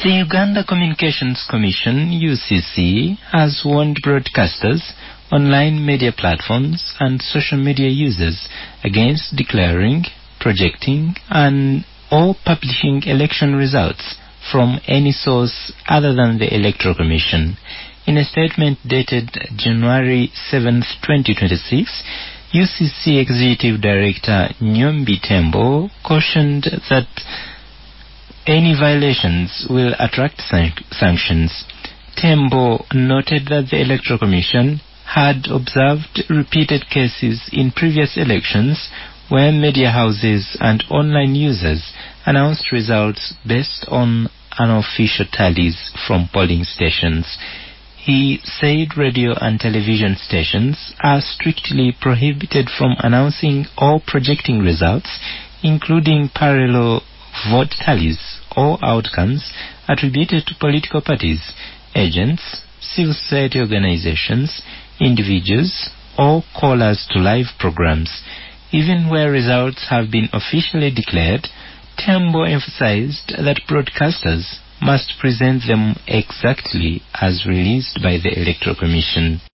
The Uganda Communications Commission, UCC, has warned broadcasters, online media platforms and social media users against declaring, projecting or publishing election results from any source other than the Electoral Commission. In a statement dated January 7, 2026, UCC Executive Director Nyombi Tembo cautioned that any violations will attract sanctions. Tembo noted that the Electoral Commission had observed repeated cases in previous elections where media houses and online users announced results based on unofficial tallies from polling stations. He said radio and television stations are strictly prohibited from announcing or projecting results, including parallel vote tallies or outcomes attributed to political parties, agents, civil society organizations, individuals, or callers to live programs. Even where results have been officially declared, Tembo emphasized that broadcasters must present them exactly as released by the Electoral Commission.